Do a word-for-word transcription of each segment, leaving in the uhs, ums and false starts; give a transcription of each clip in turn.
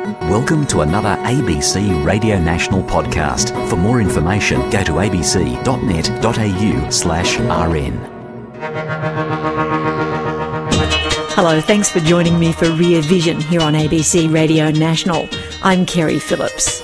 Welcome to another A B C Radio National podcast. For more information, go to abc.net.au slash rn. Hello, thanks for joining me for Rear Vision here on A B C Radio National. I'm Kerry Phillips.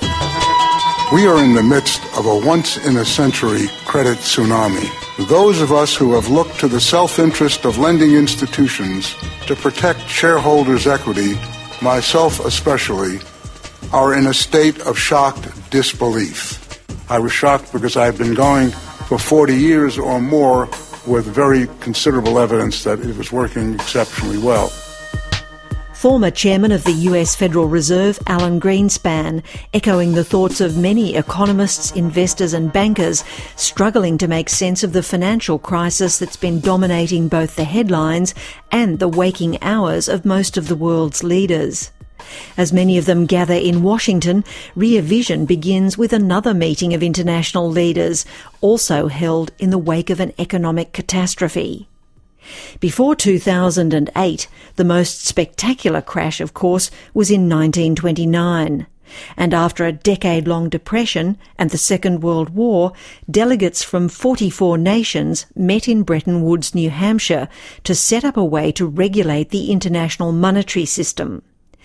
We are in the midst of a once-in-a-century credit tsunami. Those of us who have looked to the self-interest of lending institutions to protect shareholders' equity, myself especially, are in a state of shocked disbelief. I was shocked because I've been going for forty years or more with very considerable evidence that it was working exceptionally well. Former chairman of the U S Federal Reserve, Alan Greenspan, echoing the thoughts of many economists, investors and bankers struggling to make sense of the financial crisis that's been dominating both the headlines and the waking hours of most of the world's leaders. As many of them gather in Washington, Rear Vision begins with another meeting of international leaders, also held in the wake of an economic catastrophe. Before two thousand eight, the most spectacular crash, of course, was in nineteen twenty-nine. And after a decade-long depression and the Second World War, delegates from forty-four nations met in Bretton Woods, New Hampshire, to set up a way to regulate the international monetary system.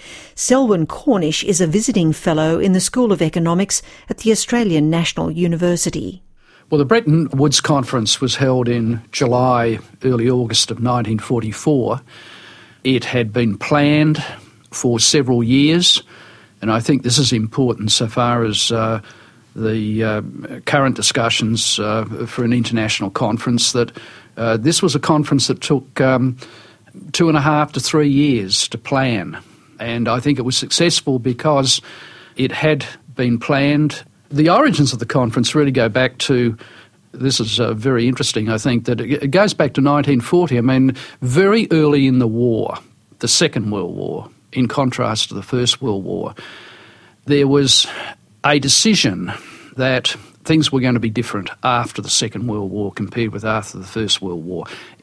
Selwyn Cornish is a visiting fellow in the School of Economics at the Australian National University. Well, the Bretton Woods Conference was held in July, early August of nineteen forty-four. It had been planned for several years, and I think this is important so far as uh, the uh, current discussions uh, for an international conference, that uh, this was a conference that took um, two and a half to three years to plan. And I think it was successful because it had been planned. The origins of the conference really go back to, this is uh, very interesting, I think, that it, it goes back to nineteen forty. I mean, very early in the war, the Second World War, in contrast to the First World War, there was a decision that things were going to be different after the Second World War compared with after the First World War.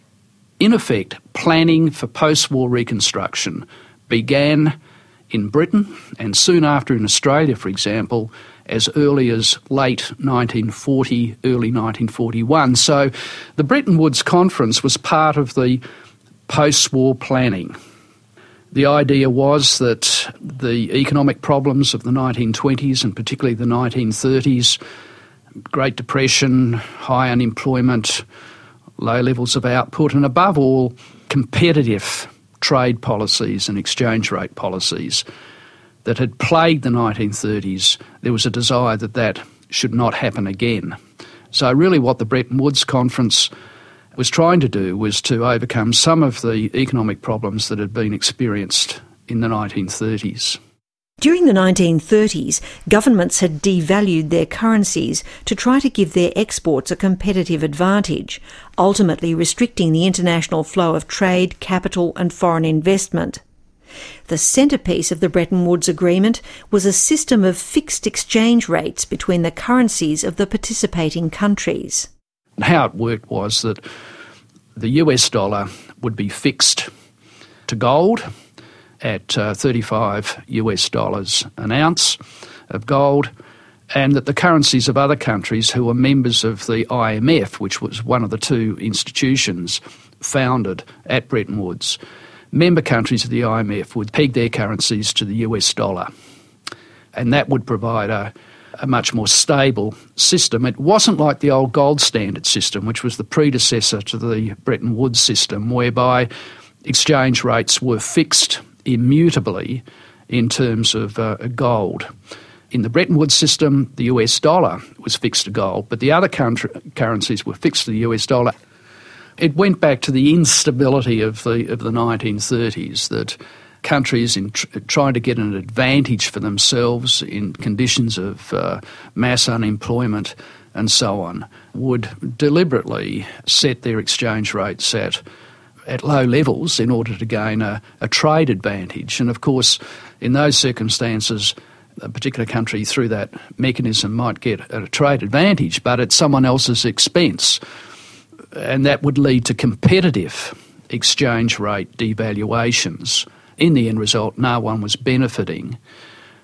In effect, planning for post-war reconstruction began in Britain and soon after in Australia, for example, as early as late nineteen forty, early nineteen forty-one. So the Bretton Woods Conference was part of the post-war planning. The idea was that the economic problems of the nineteen twenties and particularly the nineteen thirties, Great Depression, high unemployment, low levels of output, and above all, competitive trade policies and exchange rate policies that had plagued the nineteen thirties, there was a desire that that should not happen again. So really what the Bretton Woods Conference was trying to do was to overcome some of the economic problems that had been experienced in the nineteen thirties. During the nineteen thirties, governments had devalued their currencies to try to give their exports a competitive advantage, ultimately restricting the international flow of trade, capital and foreign investment. The centrepiece of the Bretton Woods Agreement was a system of fixed exchange rates between the currencies of the participating countries. How it worked was that the U S dollar would be fixed to gold at uh, thirty-five U S dollars an ounce of gold, and that the currencies of other countries who were members of the I M F, which was one of the two institutions founded at Bretton Woods, member countries of the I M F would peg their currencies to the U S dollar, and that would provide a, a much more stable system. It wasn't like the old gold standard system, which was the predecessor to the Bretton Woods system, whereby exchange rates were fixed immutably in terms of uh, gold. In the Bretton Woods system, the U S dollar was fixed to gold, but the other country, currencies were fixed to the U S dollar. It went back to the instability of the of the nineteen thirties, that countries in tr- trying to get an advantage for themselves in conditions of uh, mass unemployment and so on would deliberately set their exchange rates at at low levels in order to gain a, a trade advantage. And of course, in those circumstances, a particular country through that mechanism might get a trade advantage, but at someone else's expense. And that would lead to competitive exchange rate devaluations. In the end result, no one was benefiting.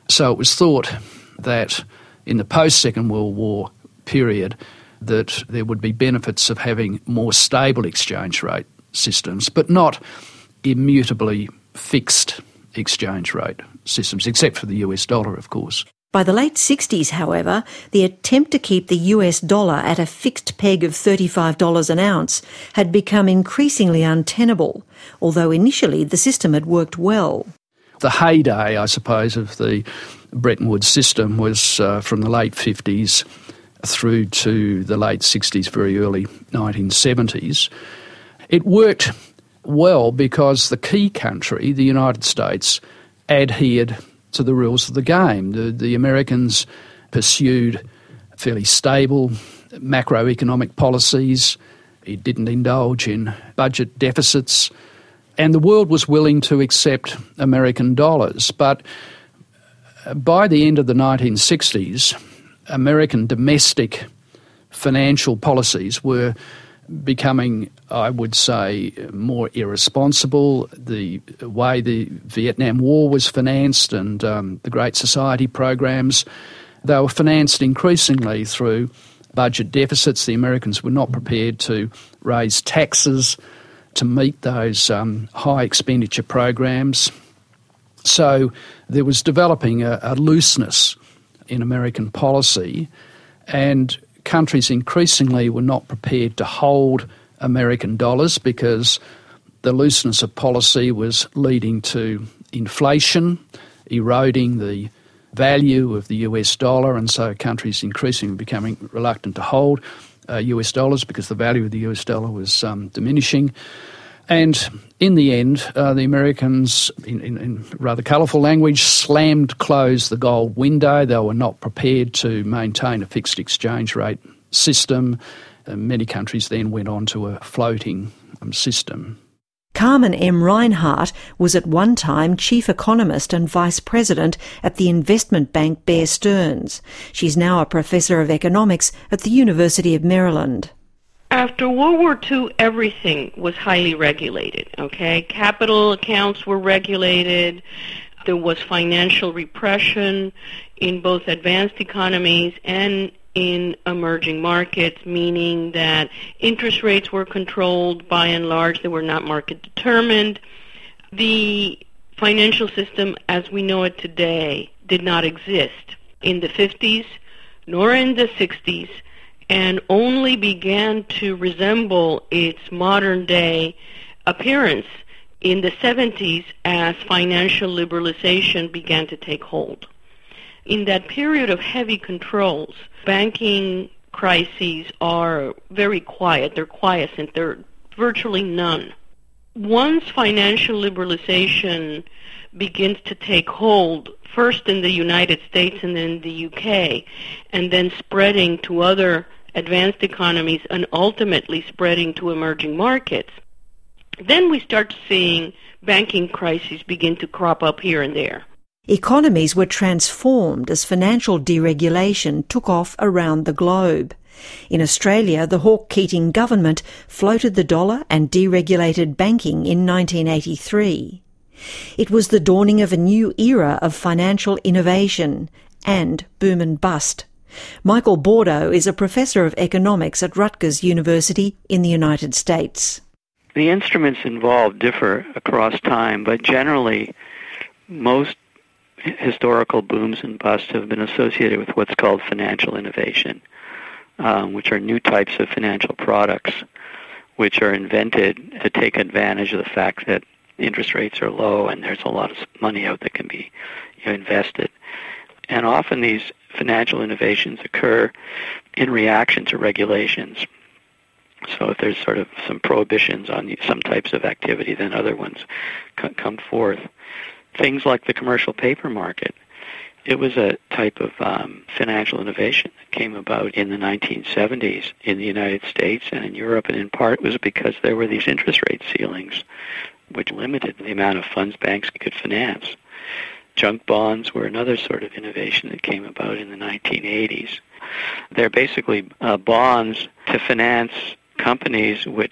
So it was thought that in the post-Second World War period that there would be benefits of having more stable exchange rate systems, but not immutably fixed exchange rate systems, except for the U S dollar, of course. By the late sixties, however, the attempt to keep the U S dollar at a fixed peg of thirty-five dollars an ounce had become increasingly untenable, although initially the system had worked well. The heyday, I suppose, of the Bretton Woods system was uh, from the late fifties through to the late sixties, very early nineteen seventies. It worked well because the key country, the United States, adhered to the rules of the game. The, the Americans pursued fairly stable macroeconomic policies. It didn't indulge in budget deficits. And the world was willing to accept American dollars. But by the end of the nineteen sixties, American domestic financial policies were becoming, I would say, more irresponsible. The way the Vietnam War was financed and um, the Great Society programs, they were financed increasingly through budget deficits. The Americans were not prepared to raise taxes to meet those um, high expenditure programs. So there was developing a, a looseness in American policy, and countries increasingly were not prepared to hold American dollars because the looseness of policy was leading to inflation, eroding the value of the U S dollar, and so countries increasingly becoming reluctant to hold uh, U S dollars because the value of the U S dollar was um, diminishing. And in the end, uh, the Americans, in, in, in rather colourful language, slammed closed the gold window. They were not prepared to maintain a fixed exchange rate system. Uh, many countries then went on to a floating um, system. Carmen M. Reinhart was at one time chief economist and vice president at the investment bank Bear Stearns. She's now a professor of economics at the University of Maryland. After World War Two, everything was highly regulated, okay? Capital accounts were regulated. There was financial repression in both advanced economies and in emerging markets, meaning that interest rates were controlled by and large. They were not market determined. The financial system as we know it today did not exist in the fifties nor in the sixties, and only began to resemble its modern-day appearance in the seventies as financial liberalization began to take hold. In that period of heavy controls, banking crises are very quiet. They're quiescent. There are virtually none. Once financial liberalization begins to take hold, first in the United States and then the U K, and then spreading to other advanced economies and ultimately spreading to emerging markets, then we start seeing banking crises begin to crop up here and there. Economies were transformed as financial deregulation took off around the globe. In Australia, the Hawke-Keating government floated the dollar and deregulated banking in nineteen eighty-three. It was the dawning of a new era of financial innovation and boom and bust. Michael Bordeaux is a professor of economics at Rutgers University in the United States. The instruments involved differ across time, but generally most historical booms and busts have been associated with what's called financial innovation, um, which are new types of financial products which are invented to take advantage of the fact that interest rates are low and there's a lot of money out that can be you know, invested. And often these financial innovations occur in reaction to regulations. So if there's sort of some prohibitions on some types of activity, then other ones come forth. Things like the commercial paper market. It was a type of um, financial innovation that came about in the nineteen seventies in the United States and in Europe, and in part was because there were these interest rate ceilings which limited the amount of funds banks could finance. Junk bonds were another sort of innovation that came about in the nineteen eighties. They're basically uh, bonds to finance companies which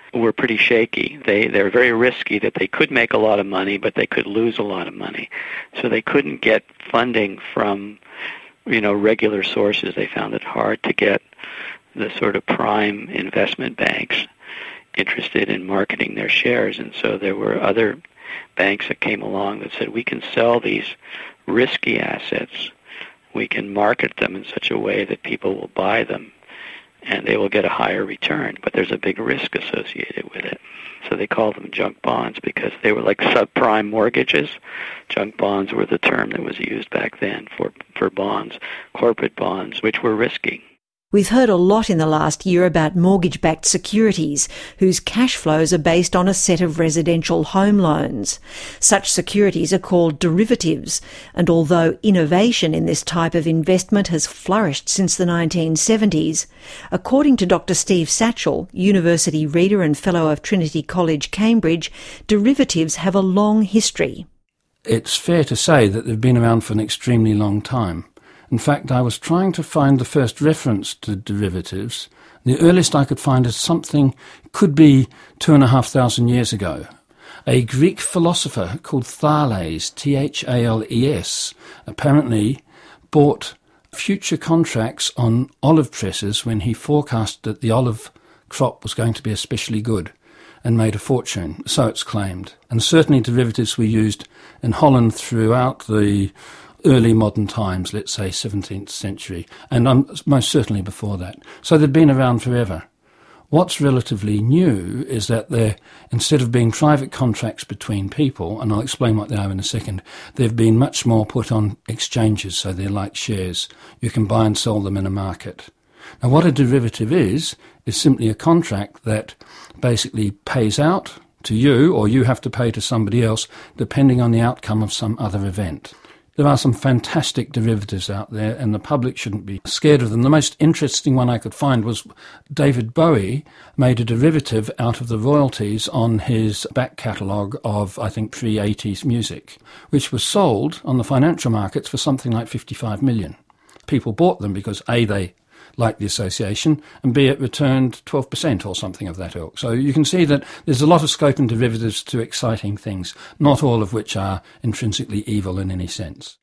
were pretty shaky. They they're very risky, that they could make a lot of money, but they could lose a lot of money. So they couldn't get funding from, you know, regular sources. They found it hard to get the sort of prime investment banks interested in marketing their shares. And so there were other banks that came along that said, we can sell these risky assets. We can market them in such a way that people will buy them and they will get a higher return, but there's a big risk associated with it. So they called them junk bonds because they were like subprime mortgages. Junk bonds were the term that was used back then for, for bonds, corporate bonds, which were risky. We've heard a lot in the last year about mortgage-backed securities, whose cash flows are based on a set of residential home loans. Such securities are called derivatives, and although innovation in this type of investment has flourished since the nineteen seventies, according to Doctor Steve Satchell, University Reader and Fellow of Trinity College, Cambridge, derivatives have a long history. It's fair to say that they've been around for an extremely long time. In fact, I was trying to find the first reference to derivatives. The earliest I could find is something could be two and a half thousand years ago. A Greek philosopher called Thales, T H A L E S, apparently bought future contracts on olive presses when he forecast that the olive crop was going to be especially good, and made a fortune, so it's claimed. And certainly derivatives were used in Holland throughout the early modern times, let's say seventeenth century, and um, most certainly before that. So they've been around forever. What's relatively new is that they're, instead of being private contracts between people, and I'll explain what they are in a second, they've been much more put on exchanges, so they're like shares. You can buy and sell them in a market. Now what a derivative is, is simply a contract that basically pays out to you, or you have to pay to somebody else, depending on the outcome of some other event. There are some fantastic derivatives out there, and the public shouldn't be scared of them. The most interesting one I could find was David Bowie made a derivative out of the royalties on his back catalogue of, I think, pre-eighties music, which was sold on the financial markets for something like fifty-five million. People bought them because, A, they liked the association, and B, it returned twelve percent or something of that ilk. So you can see that there's a lot of scope in derivatives to exciting things, not all of which are intrinsically evil in any sense.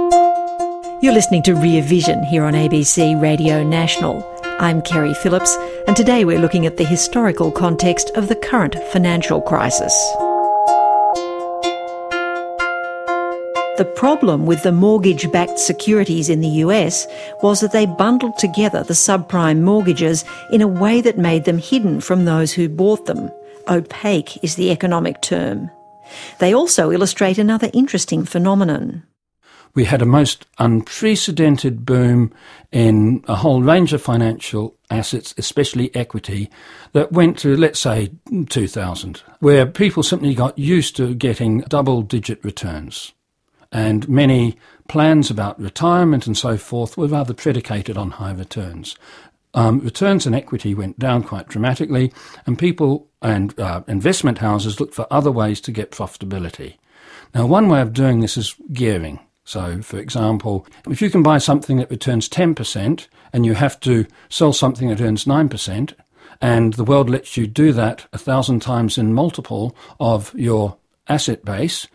You're listening to Rear Vision here on A B C Radio National. I'm Kerry Phillips, and today we're looking at the historical context of the current financial crisis. The problem with the mortgage-backed securities in the U S was that they bundled together the subprime mortgages in a way that made them hidden from those who bought them. Opaque is the economic term. They also illustrate another interesting phenomenon. We had a most unprecedented boom in a whole range of financial assets, especially equity, that went to, let's say, two thousand, where people simply got used to getting double-digit returns. And many plans about retirement and so forth were rather predicated on high returns. Um, returns in equity went down quite dramatically, and people and uh, investment houses looked for other ways to get profitability. Now, one way of doing this is gearing. So, for example, if you can buy something that returns ten percent and you have to sell something that earns nine percent, and the world lets you do that a thousand times in multiple of your asset base,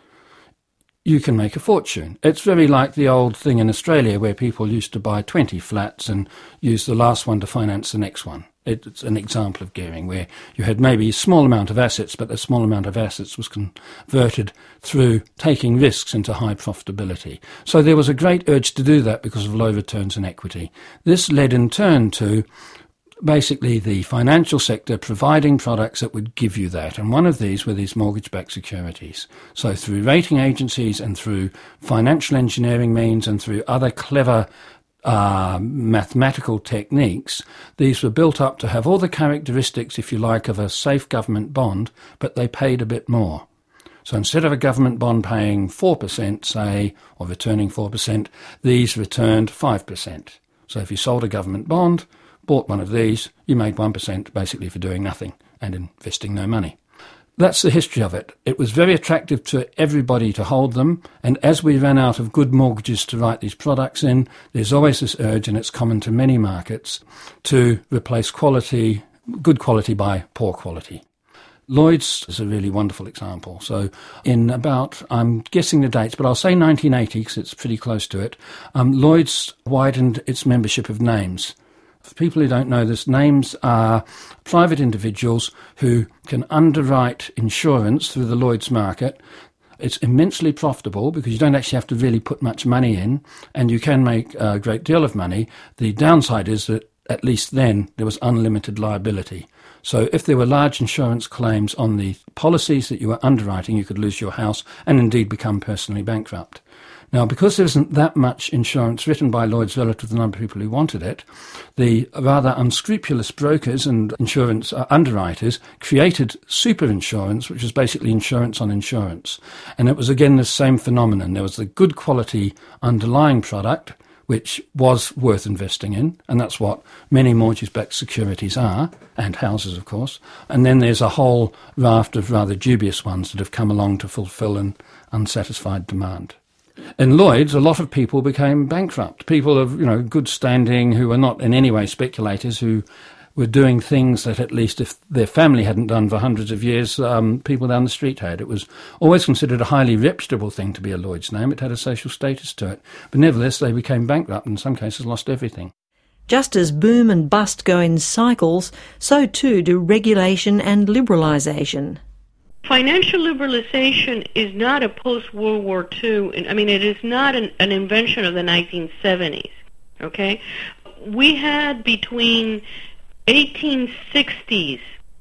you can make a fortune. It's very like the old thing in Australia where people used to buy twenty flats and use the last one to finance the next one. It's an example of gearing where you had maybe a small amount of assets, but the small amount of assets was converted through taking risks into high profitability. So there was a great urge to do that because of low returns in equity. This led in turn to basically the financial sector providing products that would give you that. And one of these were these mortgage-backed securities. So through rating agencies and through financial engineering means and through other clever uh, mathematical techniques, these were built up to have all the characteristics, if you like, of a safe government bond, but they paid a bit more. So instead of a government bond paying four percent, say, or returning four percent, these returned five percent. So if you sold a government bond, bought one of these, you made one percent basically for doing nothing and investing no money. That's the history of it. It was very attractive to everybody to hold them, and as we ran out of good mortgages to write these products in, there's always this urge, and it's common to many markets, to replace quality, good quality by poor quality. Lloyd's is a really wonderful example. So in about, I'm guessing the dates, but I'll say nineteen eighty because it's pretty close to it, um, Lloyd's widened its membership of names. For people who don't know this, names are private individuals who can underwrite insurance through the Lloyd's market. It's immensely profitable because you don't actually have to really put much money in, and you can make a great deal of money. The downside is that at least then there was unlimited liability. So if there were large insurance claims on the policies that you were underwriting, you could lose your house and indeed become personally bankrupt. Now, because there isn't that much insurance written by Lloyd's relative to the number of people who wanted it, the rather unscrupulous brokers and insurance underwriters created super insurance, which was basically insurance on insurance. And it was again the same phenomenon. There was the good quality underlying product, which was worth investing in, and that's what many mortgage-backed securities are, and houses, of course. And then there's a whole raft of rather dubious ones that have come along to fulfil an unsatisfied demand. In Lloyd's, a lot of people became bankrupt. People of, you know, good standing who were not in any way speculators, who were doing things that at least if their family hadn't done for hundreds of years, um, people down the street had. It was always considered a highly reputable thing to be a Lloyd's name. It had a social status to it. But nevertheless, they became bankrupt and in some cases lost everything. Just as boom and bust go in cycles, so too do regulation and liberalisation. Financial liberalization is not a post-World War Two, I mean, it is not an, an invention of the nineteen seventies, okay? We had between eighteen sixties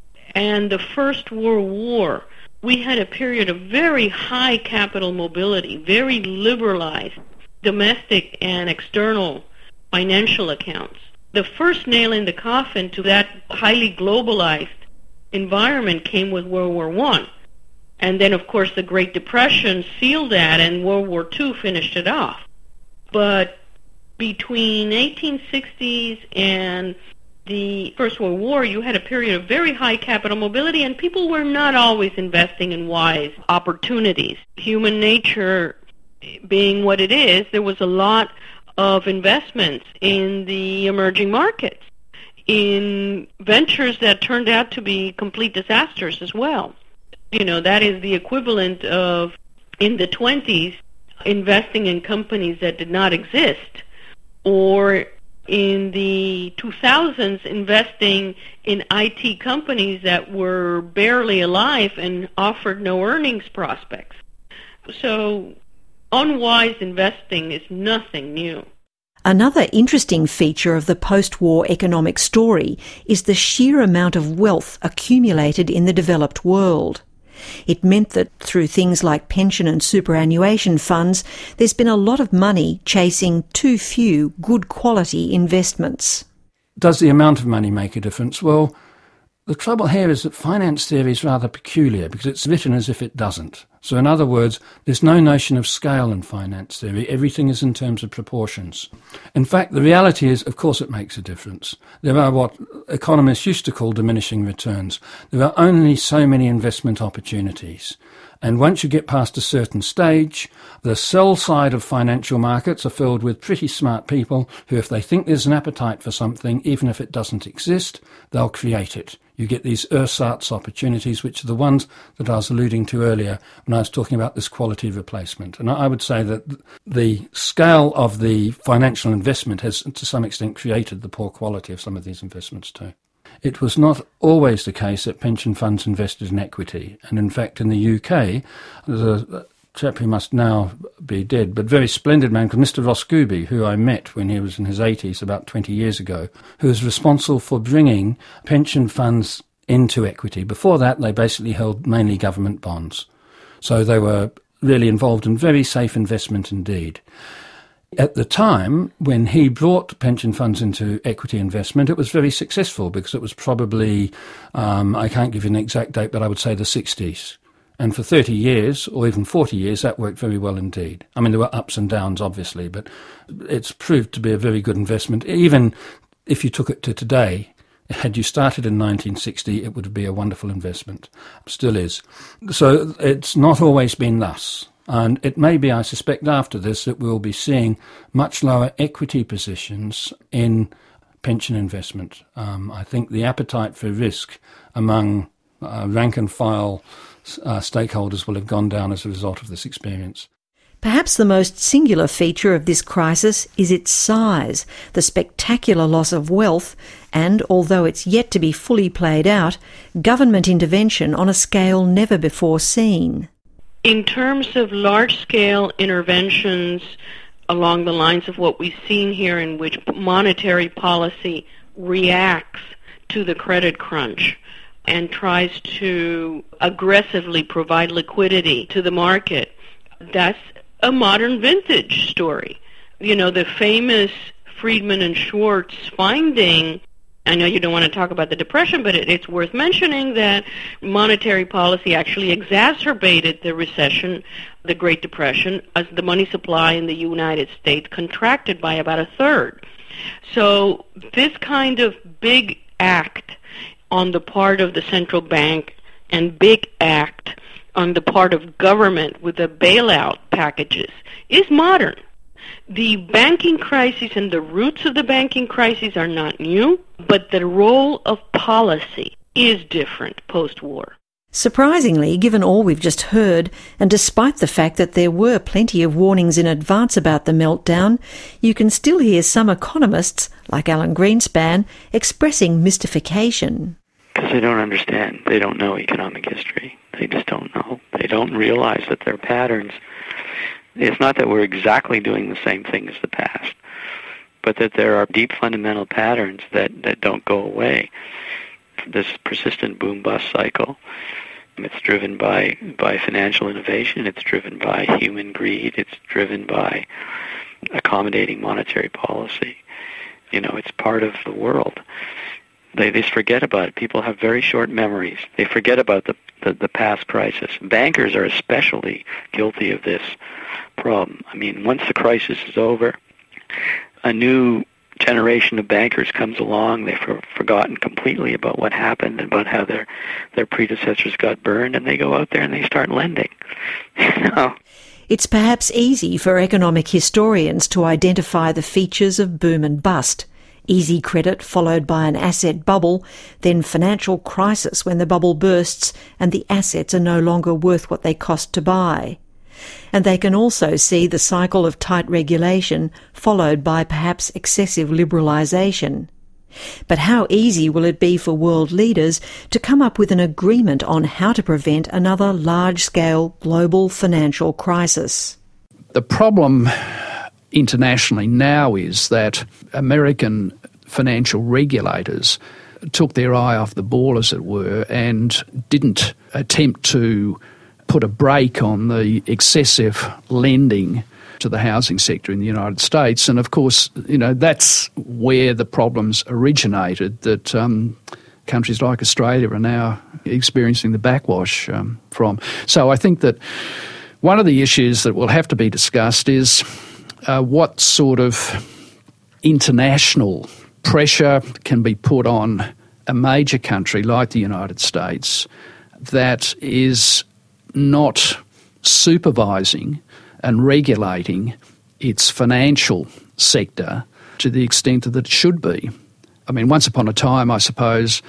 and the First World War, we had a period of very high capital mobility, very liberalized domestic and external financial accounts. The first nail in the coffin to that highly globalized environment came with World War One. And then, of course, the Great Depression sealed that, and World War Two finished it off. But between eighteen sixties and the First World War, you had a period of very high capital mobility, and people were not always investing in wise opportunities. Human nature being what it is, there was a lot of investments in the emerging markets, in ventures that turned out to be complete disasters as well. You know, that is the equivalent of, in the twenties, investing in companies that did not exist, or in the two thousands, investing in I T companies that were barely alive and offered no earnings prospects. So, unwise investing is nothing new. Another interesting feature of the post-war economic story is the sheer amount of wealth accumulated in the developed world. It meant that through things like pension and superannuation funds, there's been a lot of money chasing too few good quality investments. Does the amount of money make a difference? Well, the trouble here is that finance theory is rather peculiar because it's written as if it doesn't. So in other words, there's no notion of scale in finance theory. Everything is in terms of proportions. In fact, the reality is, of course, it makes a difference. There are what economists used to call diminishing returns. There are only so many investment opportunities. And once you get past a certain stage, the sell side of financial markets are filled with pretty smart people who, if they think there's an appetite for something, even if it doesn't exist, they'll create it. You get these ersatz opportunities, which are the ones that I was alluding to earlier when I was talking about this quality replacement. And I would say that the scale of the financial investment has, to some extent, created the poor quality of some of these investments too. It was not always the case that pension funds invested in equity. And in fact, in the U K, there's a chap who must now be dead, but very splendid man called Mister Roscooby, who I met when he was in his eighties about twenty years ago, who was responsible for bringing pension funds into equity. Before that, they basically held mainly government bonds. So they were really involved in very safe investment indeed. At the time, when he brought pension funds into equity investment, it was very successful because it was probably, um, I can't give you an exact date, but I would say the sixties. And for thirty years, or even forty years, that worked very well indeed. I mean, there were ups and downs, obviously, but it's proved to be a very good investment. Even if you took it to today, had you started in nineteen sixty, it would be a wonderful investment. Still is. So it's not always been thus. And it may be, I suspect, after this that we'll be seeing much lower equity positions in pension investment. Um, I think the appetite for risk among uh, rank-and-file uh, stakeholders will have gone down as a result of this experience. Perhaps the most singular feature of this crisis is its size, the spectacular loss of wealth, and, although it's yet to be fully played out, government intervention on a scale never before seen. In terms of large-scale interventions along the lines of what we've seen here, in which monetary policy reacts to the credit crunch and tries to aggressively provide liquidity to the market, that's a modern vintage story. You know, the famous Friedman and Schwartz finding, I know you don't want to talk about the Depression, but it, it's worth mentioning that monetary policy actually exacerbated the recession, the Great Depression, as the money supply in the United States contracted by about a third. So this kind of big act on the part of the central bank and big act on the part of government with the bailout packages is modern. The banking crisis and the roots of the banking crisis are not new, but the role of policy is different post-war. Surprisingly, given all we've just heard, and despite the fact that there were plenty of warnings in advance about the meltdown, you can still hear some economists, like Alan Greenspan, expressing mystification. Because they don't understand. They don't know economic history. They just don't know. They don't realize that there are patterns. It's not that we're exactly doing the same thing as the past, but that there are deep fundamental patterns that, that don't go away. This persistent boom-bust cycle, it's driven by, by financial innovation, it's driven by human greed, it's driven by accommodating monetary policy. You know, it's part of the world. They, they forget about it. People have very short memories. They forget about the, the, the past crisis. Bankers are especially guilty of this problem. I mean, once the crisis is over, a new generation of bankers comes along. They've for, forgotten completely about what happened, about how their their predecessors got burned, and they go out there and they start lending. You know? It's perhaps easy for economic historians to identify the features of boom and bust. Easy credit followed by an asset bubble, then financial crisis when the bubble bursts and the assets are no longer worth what they cost to buy. And they can also see the cycle of tight regulation followed by perhaps excessive liberalisation. But how easy will it be for world leaders to come up with an agreement on how to prevent another large-scale global financial crisis? The problem internationally now is that American financial regulators took their eye off the ball, as it were, and didn't attempt to put a brake on the excessive lending to the housing sector in the United States. And of course, you know, that's where the problems originated that um, countries like Australia are now experiencing the backwash um, from. So I think that one of the issues that will have to be discussed is uh, what sort of international pressure can be put on a major country like the United States that is not supervising and regulating its financial sector to the extent that it should be. I mean, once upon a time, I suppose,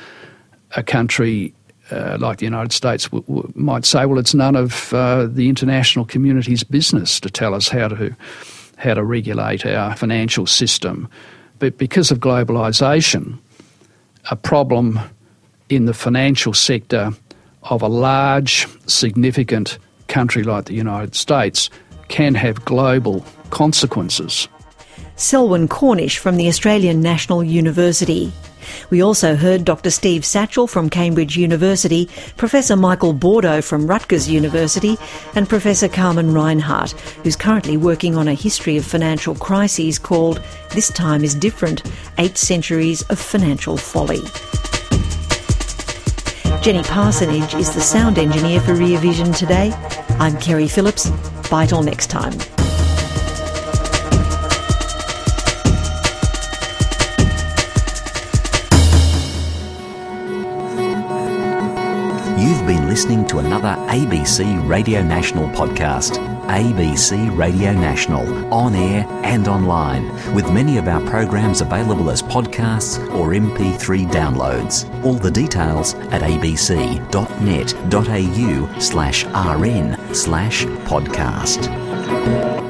a country uh, like the United States w- w- might say, well, it's none of uh, the international community's business to tell us how to how to regulate our financial system. But because of globalisation, a problem in the financial sector of a large, significant country like the United States can have global consequences. Selwyn Cornish from the Australian National University. We also heard Doctor Steve Satchell from Cambridge University, Professor Michael Bordeaux from Rutgers University, and Professor Carmen Reinhardt, who's currently working on a history of financial crises called This Time is Different, Eight Centuries of Financial Folly. Jenny Parsonage is the sound engineer for Rear Vision today. I'm Kerry Phillips. Bye till next time. You've been listening to another A B C Radio National podcast. A B C Radio National, on air and online, with many of our programs available as podcasts or M P three downloads. All the details at abc.net.au slash rn slash podcast.